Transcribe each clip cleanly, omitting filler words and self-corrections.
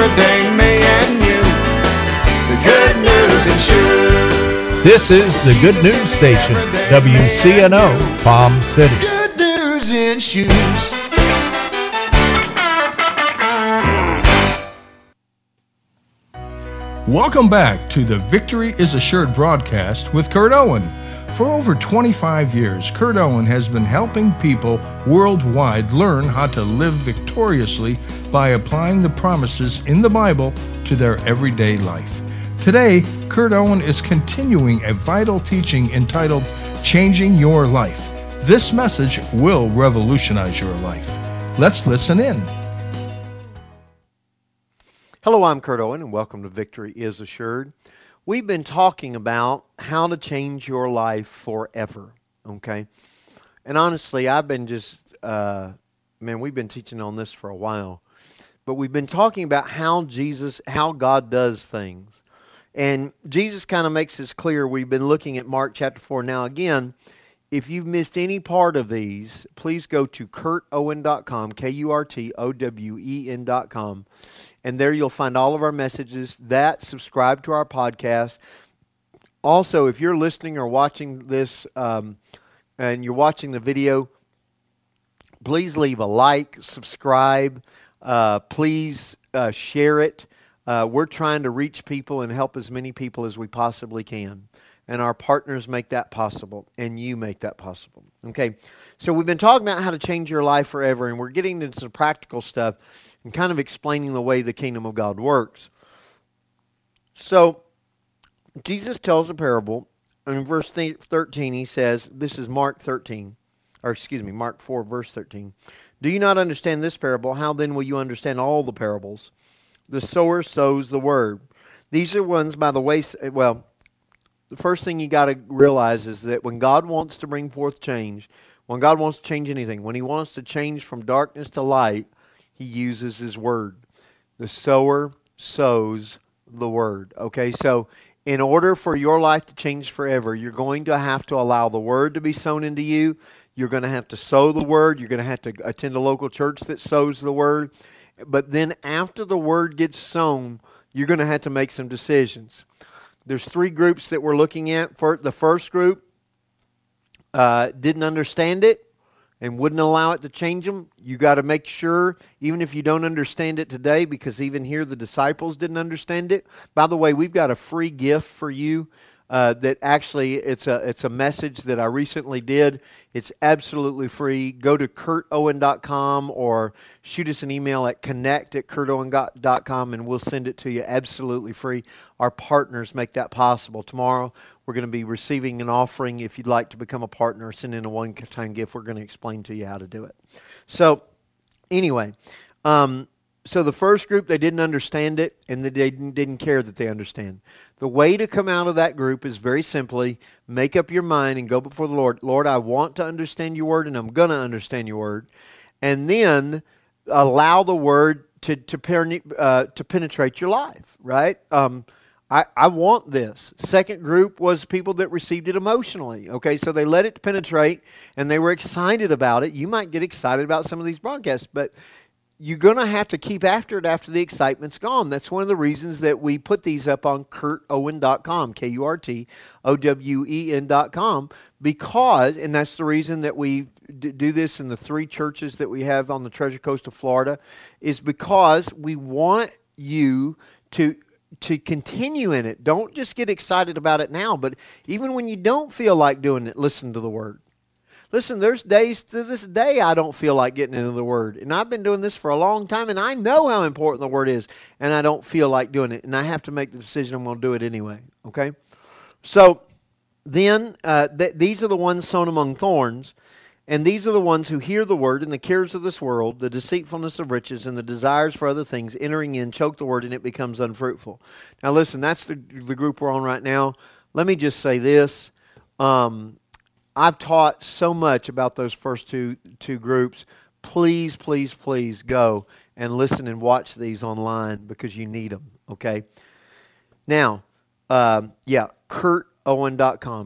everyday me and you. The Good News and Shoes. This is the Good News Station, WCNO, Palm City. Good News and Shoes. Welcome back to the Victory is Assured broadcast with Kurt Owen. For over 25 years, Kurt Owen has been helping people worldwide learn how to live victoriously by applying the promises in the Bible to their everyday life. Today, Kurt Owen is continuing a vital teaching entitled Changing Your Life. This message will revolutionize your life. Let's listen in. Hello, I'm Kurt Owen, and welcome to Victory is Assured. We've been talking about how to change your life forever, okay? And honestly, I've been we've been teaching on this for a while. But we've been talking about how God does things. And Jesus kind of makes this clear. We've been looking at Mark chapter 4. Now again, if you've missed any part of these, please go to kurtowen.com, KURTOWEN.com. And there you'll find all of our messages. Subscribe to our podcast. Also, if you're listening or watching this and you're watching the video, please leave a like, subscribe. Please share it. We're trying to reach people and help as many people as we possibly can. And our partners make that possible, and you make that possible. Okay, so we've been talking about how to change your life forever, and we're getting into some practical stuff and kind of explaining the way the kingdom of God works. So, Jesus tells a parable. In verse 13, he says, this is Mark 4, verse 13. Do you not understand this parable? How then will you understand all the parables? The sower sows the word. These are ones by the way, the first thing you got to realize is that when God wants to bring forth change, when God wants to change anything, when He wants to change from darkness to light, He uses His word. The sower sows the word. Okay, so in order for your life to change forever, you're going to have to allow the word to be sown into you. You're going to have to sow the word. You're going to have to attend a local church that sows the word. But then after the word gets sown, you're going to have to make some decisions. There's three groups that we're looking at. The first group didn't understand it and wouldn't allow it to change them. You got to make sure, even if you don't understand it today, because even here the disciples didn't understand it. By the way, we've got a free gift for you that actually it's a message that I recently did. It's absolutely free. Go to kurtowen.com or shoot us an email at connect@kurtowen.com and we'll send it to you absolutely free. Our partners make that possible. Tomorrow we're going to be receiving an offering. If you'd like to become a partner, send in a one-time gift. We're going to explain to you how to do it. So anyway, so the first group, they didn't understand it, and they didn't care that they understand. The way to come out of that group is very simply, make up your mind and go before the Lord. Lord, I want to understand your word, and I'm going to understand your word. And then allow the word to penetrate your life, right? I want this. Second group was people that received it emotionally. Okay, so they let it penetrate, and they were excited about it. You might get excited about some of these broadcasts, but you're going to have to keep after it after the excitement's gone. That's one of the reasons that we put these up on kurtowen.com, KURTOWEN.com, because, and that's the reason that we do this in the three churches that we have on the Treasure Coast of Florida, is because we want you to continue in it. Don't just get excited about it now, but even when you don't feel like doing it, listen to the Word. Listen, there's days to this day I don't feel like getting into the Word. And I've been doing this for a long time, and I know how important the Word is, and I don't feel like doing it. And I have to make the decision I'm going to do it anyway, okay? So then these are the ones sown among thorns, and these are the ones who hear the Word, and the cares of this world, the deceitfulness of riches, and the desires for other things, entering in, choke the Word, and it becomes unfruitful. Now listen, that's the group we're on right now. Let me just say this. I've taught so much about those first two groups. Please, please, please go and listen and watch these online because you need them, okay? Now, kurtowen.com,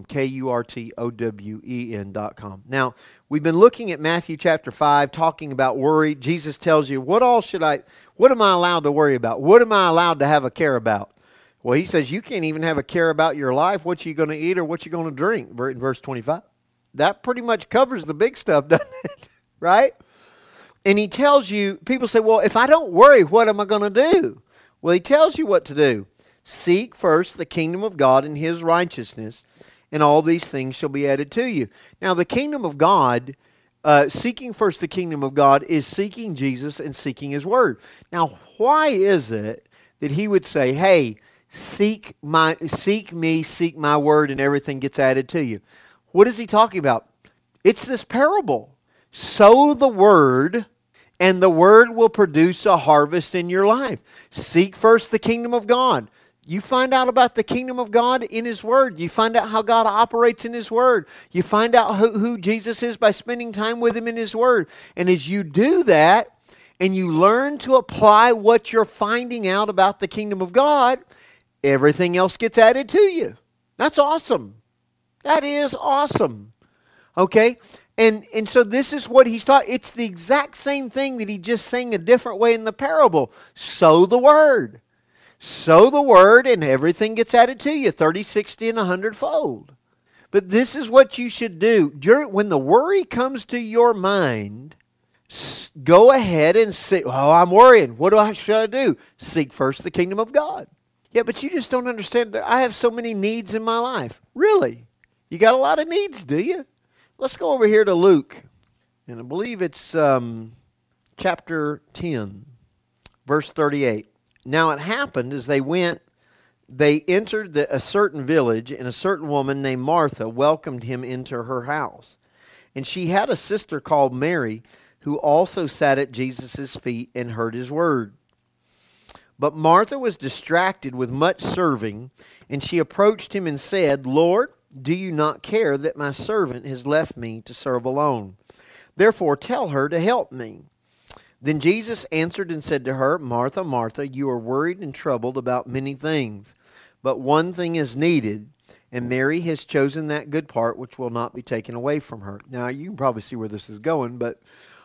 KURTOWEN.com. Now, we've been looking at Matthew chapter 5, talking about worry. Jesus tells you, what am I allowed to worry about? What am I allowed to have a care about? Well, he says you can't even have a care about your life, what you going to eat or what you going to drink, in verse 25. That pretty much covers the big stuff, doesn't it? Right? And he tells you, people say, well, if I don't worry, what am I going to do? Well, he tells you what to do. Seek first the kingdom of God and his righteousness, and all these things shall be added to you. Now, the kingdom of God, seeking first the kingdom of God, is seeking Jesus and seeking his word. Now, why is it that he would say, hey, seek me, seek my word, and everything gets added to you? What is he talking about? It's this parable. Sow the word, and the word will produce a harvest in your life. Seek first the kingdom of God. You find out about the kingdom of God in his word. You find out how God operates in his word. You find out who Jesus is by spending time with him in his word. And as you do that, and you learn to apply what you're finding out about the kingdom of God, everything else gets added to you. That's awesome. That is awesome. Okay? And so this is what he's taught. It's the exact same thing that he just sang a different way in the parable. Sow the word. Sow the word and everything gets added to you, 30, 60, and 100-fold. But this is what you should do. When the worry comes to your mind, go ahead and say, oh, I'm worrying. What should I do? Seek first the kingdom of God. Yeah, but you just don't understand that I have so many needs in my life. Really? You got a lot of needs, do you? Let's go over here to Luke, and I believe it's chapter 10, verse 38. Now it happened as they went, they entered a certain village, and a certain woman named Martha welcomed him into her house. And she had a sister called Mary, who also sat at Jesus' feet and heard his word. But Martha was distracted with much serving, and she approached him and said, Lord, do you not care that my servant has left me to serve alone? Therefore tell her to help me. Then Jesus answered and said to her, Martha, Martha, you are worried and troubled about many things, but one thing is needed, and Mary has chosen that good part which will not be taken away from her. Now, you can probably see where this is going, but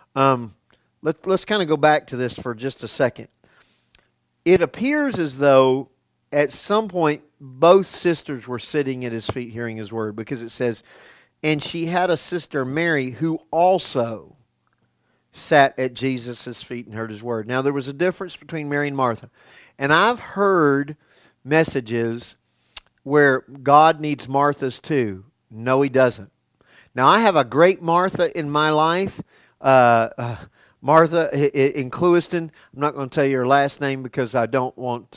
let's kind of go back to this for just a second. It appears as though at some point both sisters were sitting at his feet hearing his word, because it says, and she had a sister Mary who also sat at Jesus' feet and heard his word. Now there was a difference between Mary and Martha. And I've heard messages where God needs Marthas too. No, he doesn't. Now I have a great Martha in my life. Martha in Clewiston. I'm not going to tell you her last name because I don't want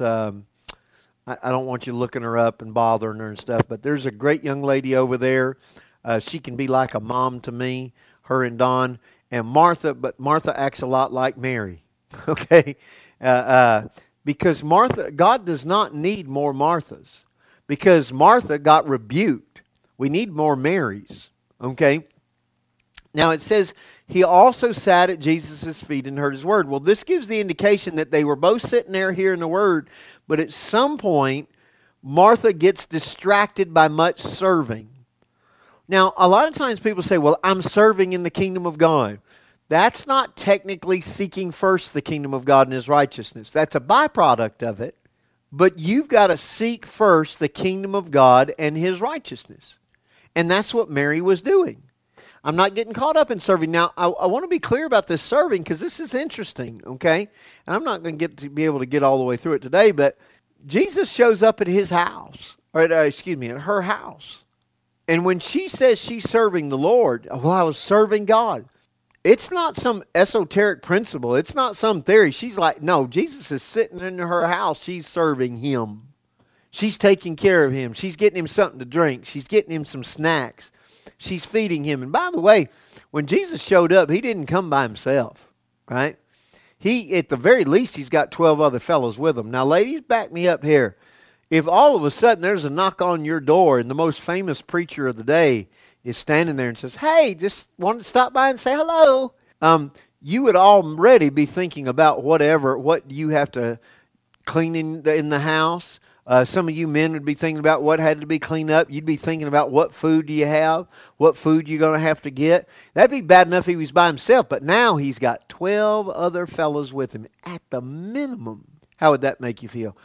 I don't want you looking her up and bothering her and stuff. But there's a great young lady over there. She can be like a mom to me, her and Dawn. And Martha, but Martha acts a lot like Mary. Okay? Because Martha, God does not need more Marthas. Because Martha got rebuked. We need more Marys. Okay? Now it says, he also sat at Jesus' feet and heard his word. Well, this gives the indication that they were both sitting there hearing the word, but at some point, Martha gets distracted by much serving. Now, a lot of times people say, well, I'm serving in the kingdom of God. That's not technically seeking first the kingdom of God and his righteousness. That's a byproduct of it. But you've got to seek first the kingdom of God and his righteousness. And that's what Mary was doing. I'm not getting caught up in serving. Now, I want to be clear about this serving because this is interesting, okay? And I'm not going to be able to get all the way through it today, but Jesus shows up at his house, or at her house. And when she says she's serving the Lord, well, I was serving God. It's not some esoteric principle. It's not some theory. She's like, no, Jesus is sitting in her house. She's serving him. She's taking care of him. She's getting him something to drink. She's getting him some snacks. She's feeding him. And by the way, when Jesus showed up, he didn't come by himself, right? He, at the very least, he's got 12 other fellows with him. Now, ladies, back me up here. If all of a sudden there's a knock on your door and the most famous preacher of the day is standing there and says, hey, just wanted to stop by and say hello, you would already be thinking about what you have to clean in the house, Some of you men would be thinking about what had to be cleaned up. You'd be thinking about what food do you have, what food you're going to have to get. That'd be bad enough if he was by himself, but now he's got 12 other fellows with him at the minimum. How would that make you feel?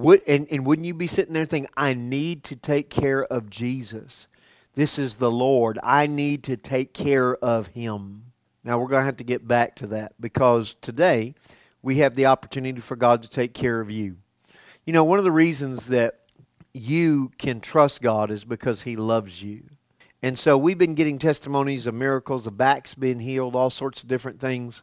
And wouldn't you be sitting there thinking, I need to take care of Jesus. This is the Lord. I need to take care of him. Now, we're going to have to get back to that because today we have the opportunity for God to take care of you. You know, one of the reasons that you can trust God is because he loves you. And so we've been getting testimonies of miracles, the backs being healed, all sorts of different things.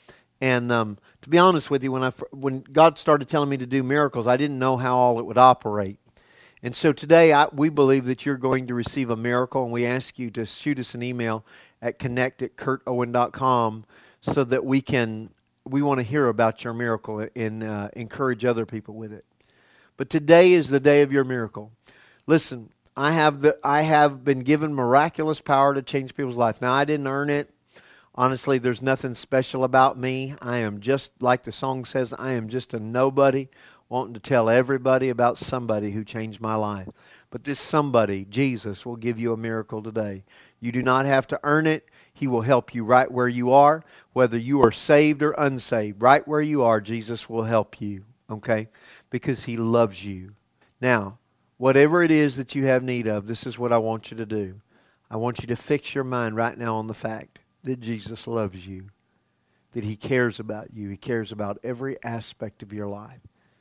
And to be honest with you, when God started telling me to do miracles, I didn't know how all it would operate. And so today we believe that you're going to receive a miracle, and we ask you to shoot us an email at connect@kurtowen.com so that we want to hear about your miracle and encourage other people with it. But today is the day of your miracle. Listen, I have been given miraculous power to change people's life. Now, I didn't earn it. Honestly, there's nothing special about me. I am just, like the song says, I am just a nobody wanting to tell everybody about somebody who changed my life. But this somebody, Jesus, will give you a miracle today. You do not have to earn it. He will help you right where you are, whether you are saved or unsaved. Right where you are, Jesus will help you, okay? Because he loves you. Now, whatever it is that you have need of, this is what I want you to do. I want you to fix your mind right now on the fact that Jesus loves you, that he cares about you. He cares about every aspect of your life,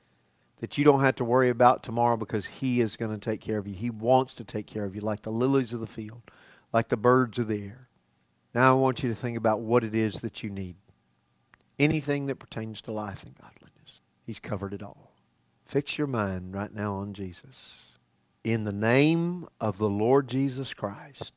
that you don't have to worry about tomorrow because he is going to take care of you. He wants to take care of you like the lilies of the field, like the birds of the air. Now I want you to think about what it is that you need. Anything that pertains to life and godliness. He's covered it all. Fix your mind right now on Jesus. In the name of the Lord Jesus Christ,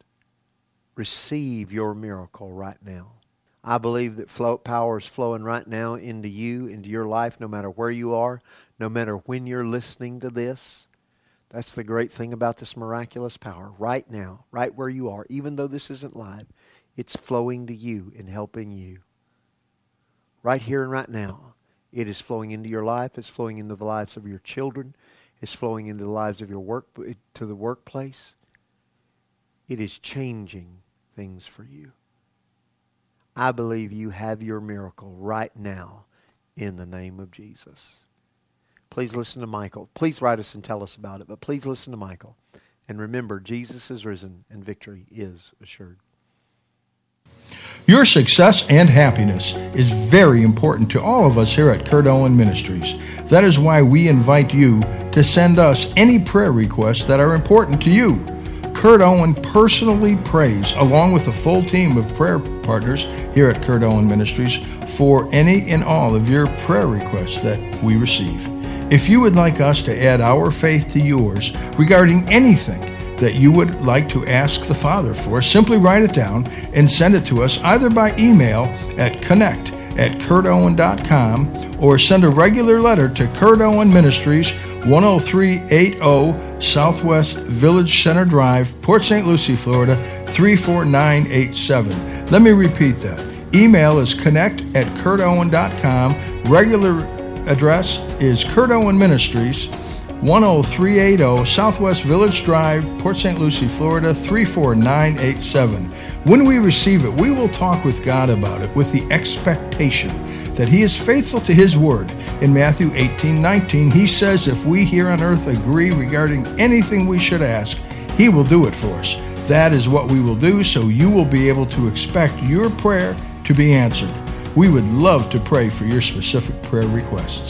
receive your miracle right now. I believe that power is flowing right now into you, into your life, no matter where you are, no matter when you're listening to this. That's the great thing about this miraculous power. Right now, right where you are, even though this isn't live, it's flowing to you and helping you. Right here and right now, it is flowing into your life. It's flowing into the lives of your children. It's flowing into the lives of your to the workplace. It is changing things for you. I believe you have your miracle right now in the name of Jesus. Please listen to Michael. Please write us and tell us about it, but please listen to Michael. And remember, Jesus is risen and victory is assured. Your success and happiness is very important to all of us here at Kurt Owen Ministries. That is why we invite you to send us any prayer requests that are important to you. Kurt Owen personally prays, along with a full team of prayer partners here at Kurt Owen Ministries, for any and all of your prayer requests that we receive. If you would like us to add our faith to yours regarding anything that you would like to ask the Father for, simply write it down and send it to us either by email at connect@kurtowen.com or send a regular letter to Kurt Owen Ministries, 10380 Southwest Village Center Drive, Port St. Lucie, Florida, 34987. Let me repeat that. Email is connect@kurtowen.com. Regular address is Kurt Owen Ministries, 10380 Southwest Village Drive, Port St. Lucie, Florida, 34987. When we receive it, we will talk with God about it with the expectation that he is faithful to his word. In Matthew 18:19, he says if we here on earth agree regarding anything we should ask, he will do it for us. That is what we will do, so you will be able to expect your prayer to be answered. We would love to pray for your specific prayer requests.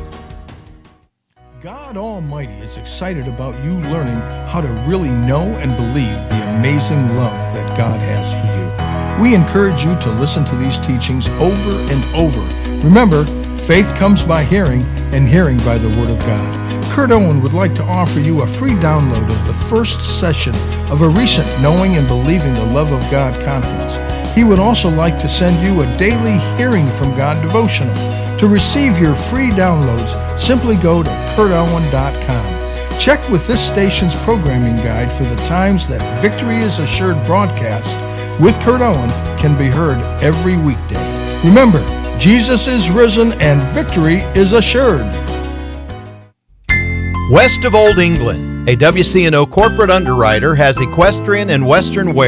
God Almighty is excited about you learning how to really know and believe the amazing love that God has for you. We encourage you to listen to these teachings over and over. Remember, faith comes by hearing, and hearing by the Word of God. Kurt Owen would like to offer you a free download of the first session of a recent Knowing and Believing the Love of God conference. He would also like to send you a daily Hearing from God devotional. To receive your free downloads, simply go to kurtowen.com. Check with this station's programming guide for the times that Victory is Assured broadcast with Kurt Owen can be heard every weekday. Remember, Jesus is risen and victory is assured. West of Old England, a WCNO corporate underwriter has equestrian and western wear